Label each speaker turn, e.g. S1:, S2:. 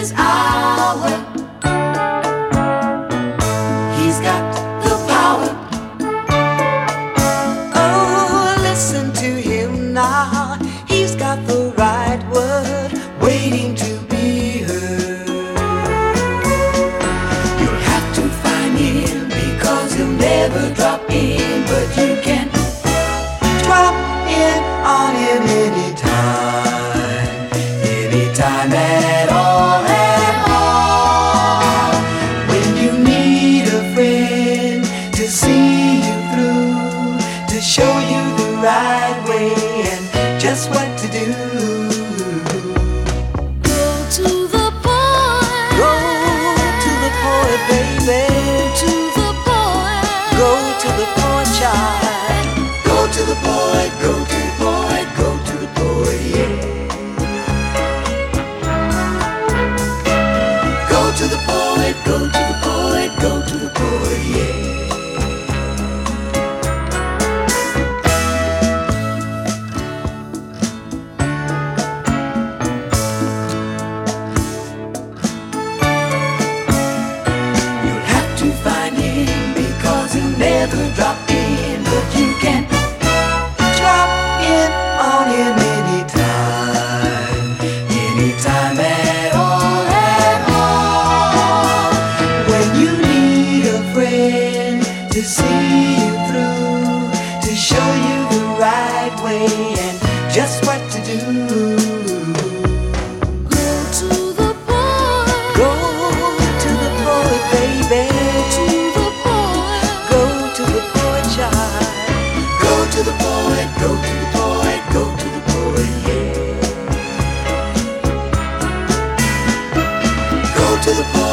S1: this hour. He's got the power. Oh, listen to him now. He's got the right word waiting to be heard. You'll have to find him because he'll never drop in, but you can drop in on him anytime, anytime at all, at all. When you need a friend to see you through, to show you the right way and just what to do.
S2: Go to the poet.
S1: Go to the poet, baby.
S2: To the poet.
S1: Go to the poet, child. Go to the poet, go to the poet, go to the poet, yeah. Go to the poet, go to the poet, go to the poet, yeah. You'll have to find him because he'll never drop in, but you can drop in on him anytime, anytime at all, at all. When you need a friend to see you through, to show you the right way and just what to do.
S2: Go to the poet.
S1: Go to the poet, baby.
S2: To the poet.
S1: Go to the poet, child. Go to the poet, go to the poet, go to the poet, yeah. Go to the poet.